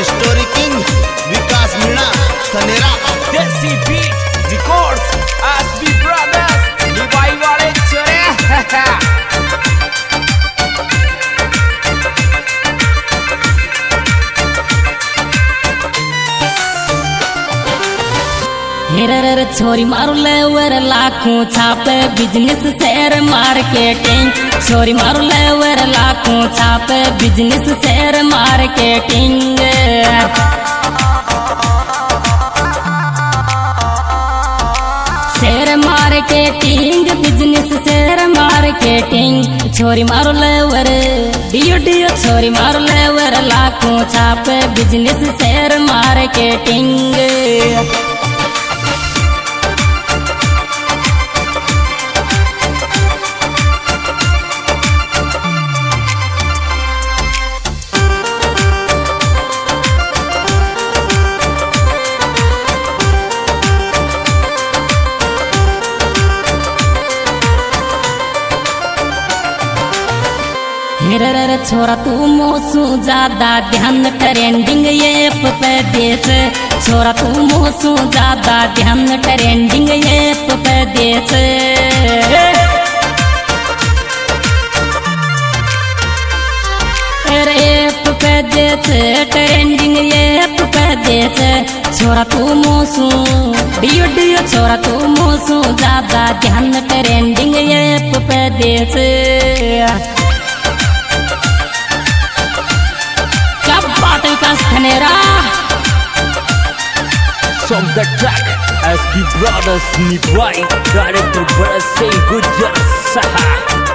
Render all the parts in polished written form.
Story king Vikas Meena खनेरा desi beat records SB brothers निभाई वाले चोरे हेरर छोरी मारू लेवर लाखों छापे बिजनेस शेयर मार्केटिंग छोरी मारू लेवर लाखों छापे business share marketing share marketing business share marketing छोरी मारू लेवर डियो डियो छोरी मारू लेवर लाखों छापे बिजनेस शेयर मार्केटिंग हेरर छोरा तू मोसू ज्यादा ध्यान ट्रेंडिंग ऐप पे देच छोरा तू मोसू ज्यादा ध्यान ट्रेंडिंग ऐप पे देच ऐप पे देच ट्रेंडिंग ऐप पे देच छोरा तू मोसू डियो डियो छोरा तू मोसू ज्यादा ध्यान ट्रेंडिंग ऐप पे देच From the track SB Brothers निभाई डायरेक्टर बड़ा से गुजर सहा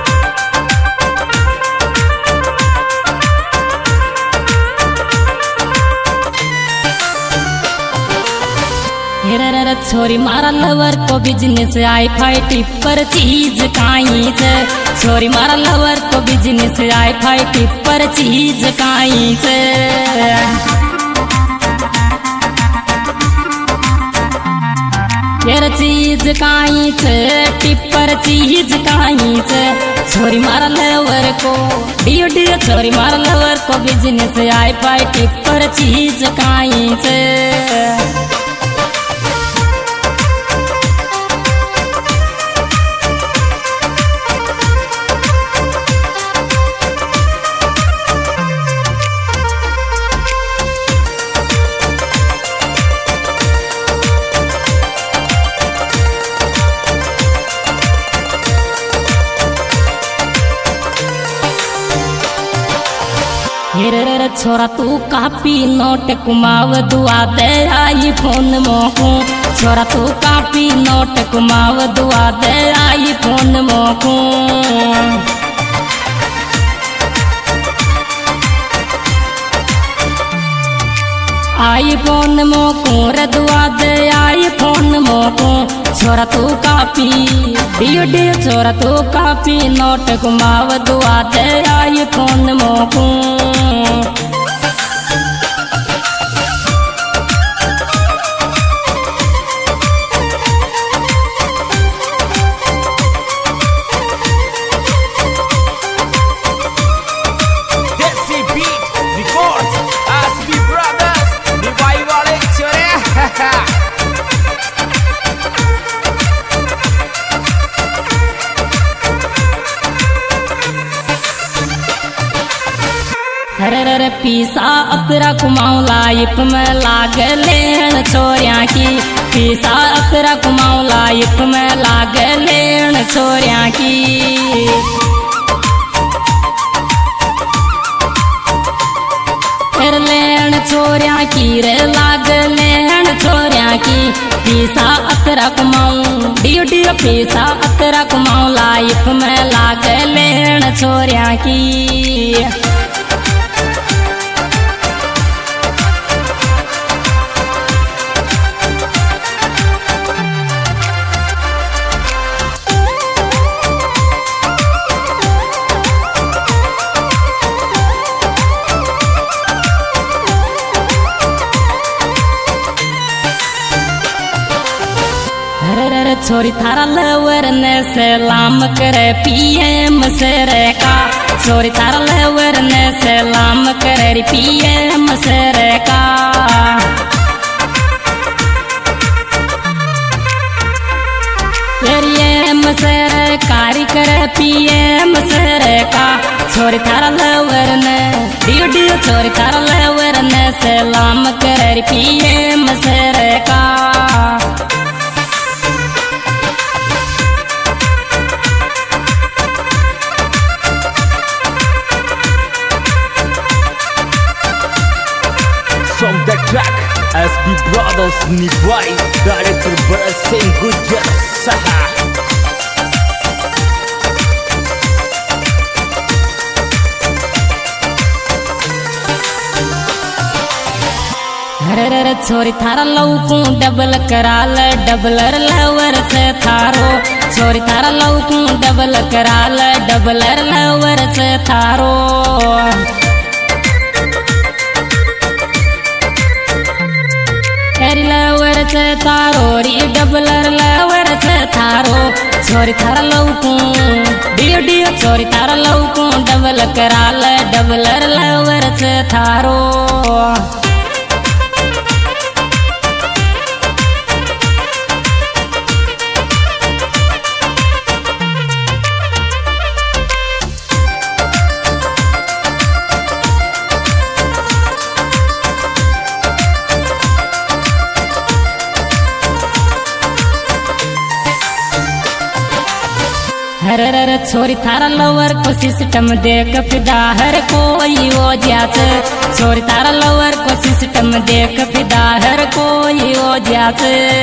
हेरर छोरी मारा लवर को बिजनेस आई फाई टिप्पर चीज काई से छोरी मारा लवर को बिजनेस आई फाई टिप्पर चीज काई से तेरा चीज काई से टिप्पर चीज काई से छोरी मारा लवर को डियो डियो छोरी मारा लवर को बिजनेस आई फाई टिप्पर चीज काई से हेरर छोरा तू कापी नोट कुमाव दुआ दे आई फोन मोकू छोरा तू कापी नोट कुमाव दुआ दे आई फोन मोकू आई फोन मोकू रे दुआ दे आई फोन मोकू छोरा तू कापी डियो डियो छोरा तू कापी नोट कुमाव दुआ दे आई फोन मोकू देसी बीट रिकॉर्ड्स एसबी ब्रदर्स निभाई वाले चोरे हरर पीसा अपरा कुमाऊं लाइफ में लाग लेन छोरिया की पीसा अपरा कुमाऊं लाइफ में लाग लेन छोरिया की फिर लेन छोरिया की रे लाग लेन छोरिया की पीसा अपरा कुमाऊं डियो डियो पीसा अपरा कुमाऊं लाइफ में लाग लेन छोरिया की छोरी थारा लवर ने सलाम करे पीएम से रेखा छोरी थारा लवर ने सलाम कर पीएम सरकार। पीएम सरकार कर पीएम सरकार। छोरी थारा लवर ने डी छोरी थारा लवर ने सलाम कर पीएम सरकार। From the track SB Brothers Nibwai, director Bharat Singh Gujjar Saha. हरे छोरी थारा लौकू डबल कराल डबलर लवर से थारो। छोरी थारा लौकू डबल कराल डबलर लवर से थारो। लवर से थारो री डबलर लवर से थारो। छोरी थारा लौकू डी छोरी थारा लौकू डबल कराल डबलर लवर से थारो। हर छोरी थारा लवर को सिस्टम देख फिदा हर कोई हो जात। छोरी थारा लवर को सिस्टम देख फिदा हर कोई हो जात।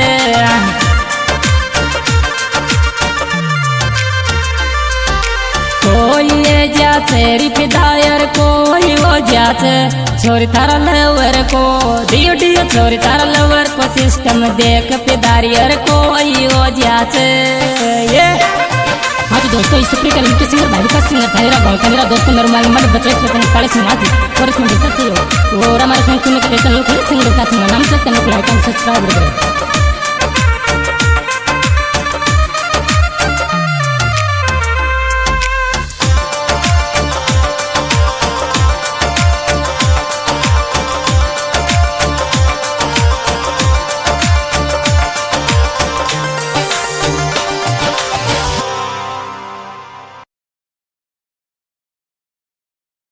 कोई जात री फिदायर कोई हो जात। छोरी थारा लवर को डी छोरी थारा लवर को सिस्टम देख फिदारियर कोई हो जात। ये हाँ तो दोस्तों इस प्रिय के सिंगर भाई का सिंगर था गाँव का मेरा दोस्त नरमाल मन बचले के काले सिंहासी और इसमें डिस्कस चाहिए और हमारे संग सुनने के लिए चैनल को सिंगर का नाम से चैनल को लाइक एंड सब्सक्राइब करें।